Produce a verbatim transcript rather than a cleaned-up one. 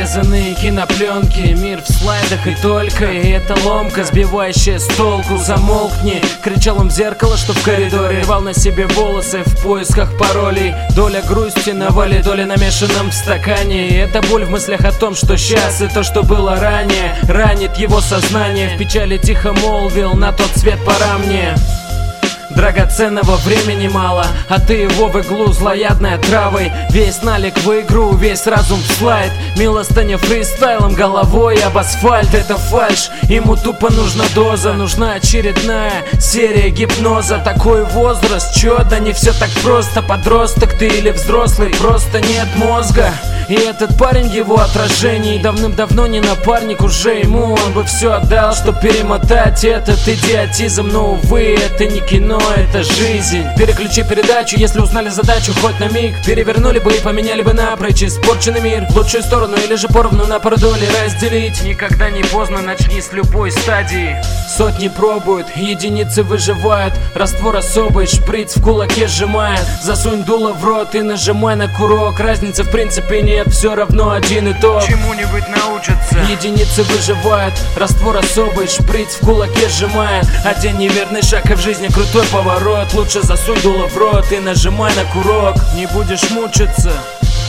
Нарезанные кинопленки, мир в слайдах и только. И эта ломка, сбивающая с толку. Замолкни, кричал он в зеркало, что в коридоре. Рвал на себе волосы в поисках паролей. Доля грусти на вале, доля намешанном в стакане. И эта боль в мыслях о том, что сейчас и то, что было ранее, ранит его сознание. В печали тихо молвил: на тот свет пора мне. Драгоценного времени мало, а ты его в иглу злоядной травой. Весь налик в игру, весь разум в слайд. Милостыня фристайлом, головой об асфальт. Это фальшь, ему тупо нужна доза. Нужна очередная серия гипноза. Такой возраст, чё, да не все так просто. Подросток ты или взрослый, просто нет мозга. И этот парень его отражение. Давным-давно не напарник уже ему. Он бы все отдал, чтоб перемотать этот идиотизм. Но увы, это не кино, это жизнь. Переключи передачу, если узнали задачу хоть на миг. Перевернули бы и поменяли бы напрочь испорченный мир в лучшую сторону, или же поровну на пару долей разделить. Никогда не поздно, начни с любой стадии. Сотни пробуют, единицы выживают. Раствор особый, шприц в кулаке сжимая. Засунь дуло в рот и нажимай на курок. Разницы в принципе нет, все равно один итог. Чему-нибудь научатся. Единицы выживают, раствор особый, шприц в кулаке сжимая. Один неверный шаг и в жизни крутой поворот. Лучше засунь дуло в рот и нажимай на курок. Не будешь мучиться,